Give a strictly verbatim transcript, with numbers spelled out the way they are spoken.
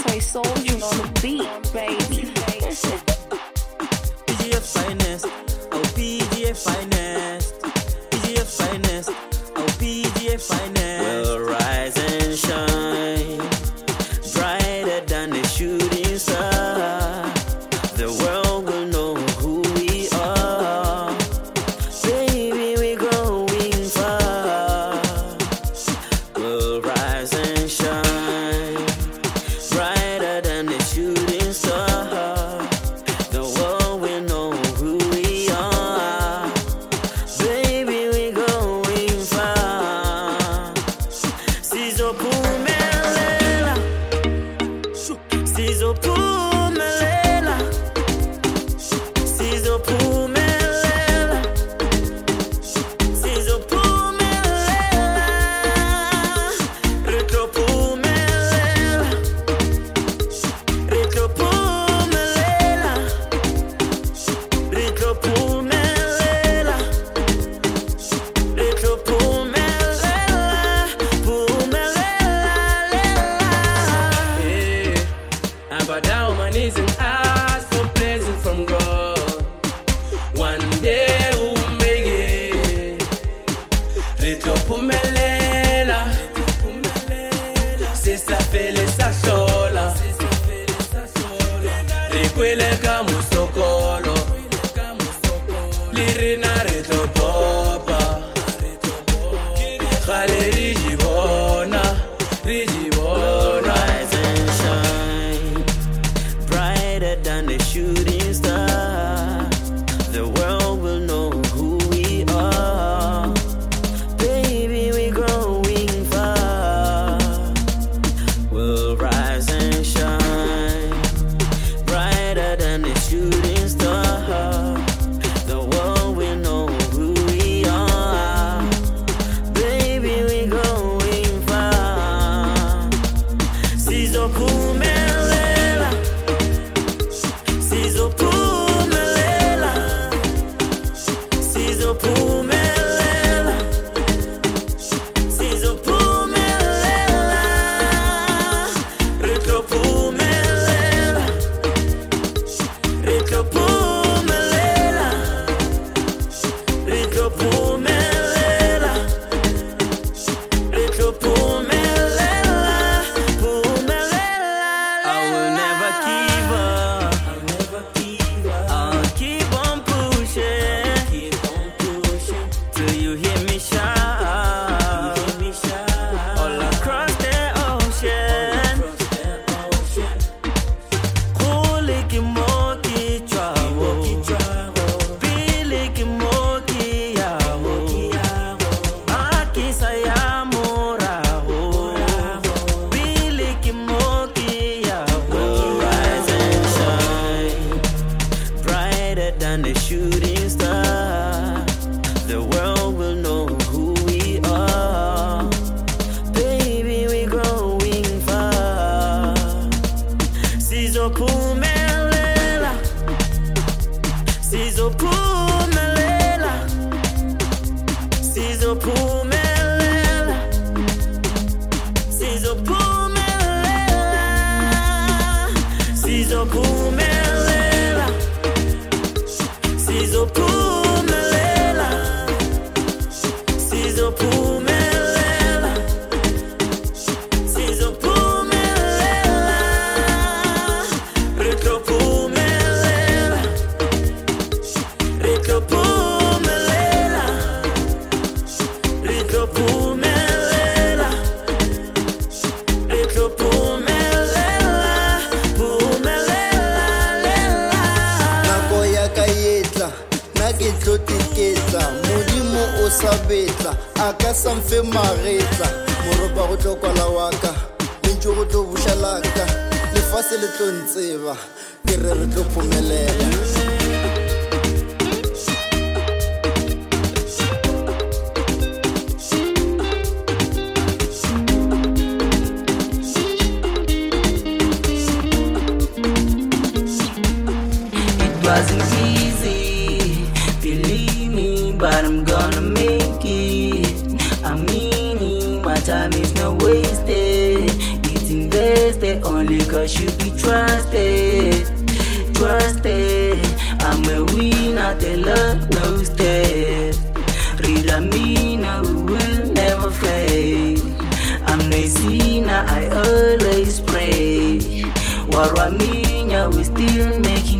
Trey Soldier on the beat, baby. P G F finest, oh P G F finest, P G F finest, oh P G F finest. We'll rise and shine, brighter than the shooting star. The world will know who we are. Baby, we're growing far. We'll rise and shine, brighter than the shooting star. The world will know who we are. Baby, we're going far. Sizopumelela, sizopumelela, sizopumelela, sizopumelela, retropumelela, retropumelela, retropumelela, retropumelela, pumelela. Yeah, I bow down my knees and ask for blessing from God. One day we'll make it. Retro pumelela, sesa fele sa sola. Requele musokolo, lirina retro popa. Khale rijibona, rijibona. Rise and shine, brighter than the shooting star. The world will know who we are. Baby, we're growing far. We'll rise and shine, brighter than the shooting star. The world will know who we are. Baby, we're going far. Sizopumelela, sizopumelela, sizopumelela, sizopumelela, retropumelela, retropumelela, retropumelela, retropumelela, pumelela. I will never give up. I'll never give up. I'll keep on pushing. Keep on pushing till you hear me shout. You hear me shout. All across the ocean. Kule kimoki trawo. Bili kimoki yawo. Akisa ya morawo. Bili kimoki yawo. Rise and shine, brighter than the shooting star. The world will know who we are. Baby, we're growing far. Sizopumelela, sizopumelela, sizopumelela, sizopumelela, sizopumelela, sizopumelela, sizopumelela, sizopumelela, retropumelela, retropumelela, retropumelela, retropumelela, pumelela. Nako ya ka etla na ke tlo tiketla modimo o sa betla a ka sa mfe maretla moropa go tlo kwala wa ka lentse go tlo bushalaka lefase le tlo ntseba ke re re tlo phumelela. It wasn't easy, believe me, but I'm gonna make it. I'm meaning my time is not wasted. It's invested on only cause you be trusted, trusted. I'm a winner, the Lord knows that. Real Amina, we will never fail. I'm no sinner, I always pray. Waramina, we still making